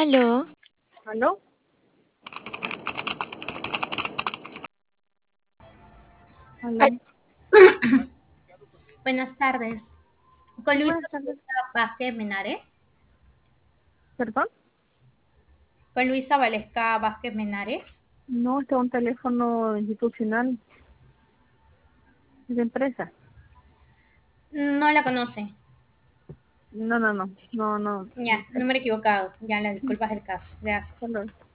Aló, ¿Aló? ¿Aló? Buenas tardes. Con Sí, Luisa buenas tardes. Vázquez Menares. ¿Perdón? Con Luisa Valesca Vázquez Menares. No, este es un teléfono institucional de empresa. No la conoce. No. Ya, Es- número equivocado. Ya, las disculpas del caso. Gracias. Perdón.